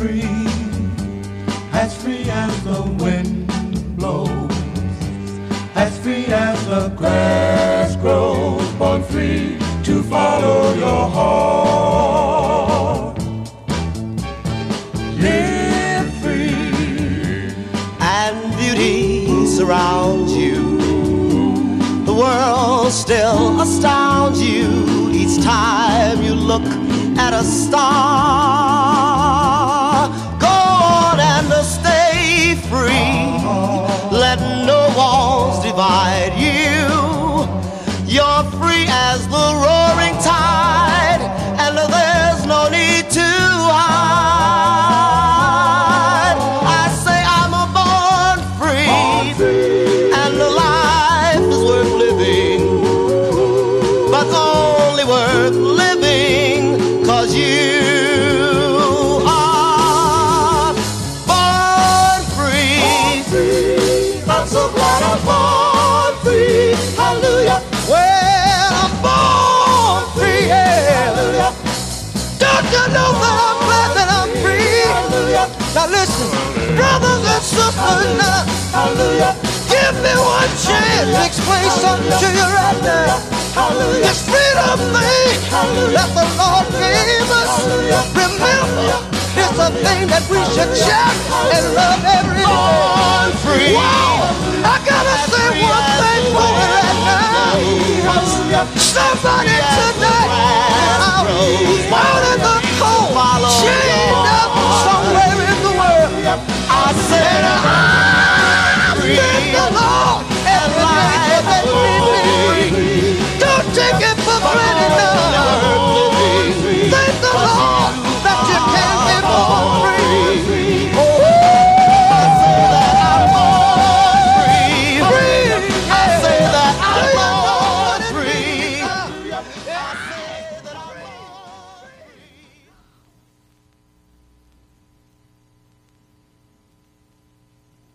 free as the wind blows, as free as the grass grows, born free to follow your heart. Live free, and beauty surrounds you. The world still astounds you each time you look at a star. Go on and stay free. Let no walls divide you. You're free as the roaring tide, and there's no need to hide. I say I'm born free, and life is worth living, but only worth living 'cause you are born free. I'm so glad I'm born free. Hallelujah. Well, I'm born free. Hallelujah. Don't you know that I'm glad that I'm free? Hallelujah. Now listen, brothers and sisters, now, hallelujah. Give me one chance to explain something to you right now. Hallelujah. This freedom thing that the Lord gave us. Remember, it's a thing that we should cherish and love every day. Born free. Wow. I gotta say one thing for you right now. Somebody tonight, I